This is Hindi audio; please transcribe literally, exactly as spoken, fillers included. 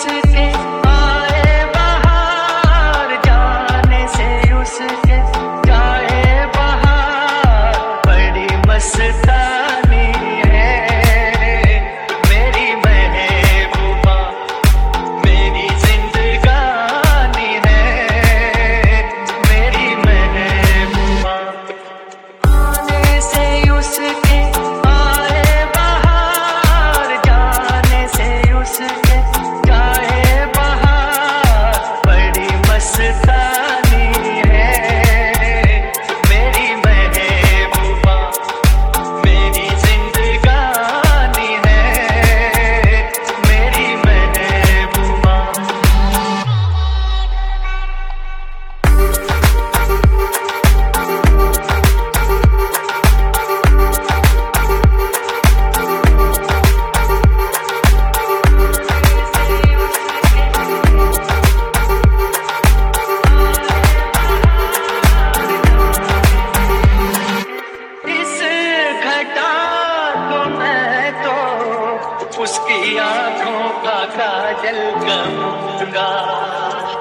उसके आए बहार, जाने से उसके जाए बहार, बड़ी मस्तानी है मेरी महबूबा, मेरी जिंदगानी है मेरी महबूबा। आने से उसके आए बहार, जाने से उसके जाए बहार, बड़ी मस्तानी है मेरी महबूबा, मेरी जिंदगानी है मेरी महबूबा। इस घटा को मैं तो उसकी आंखों का काजल कहूँगा।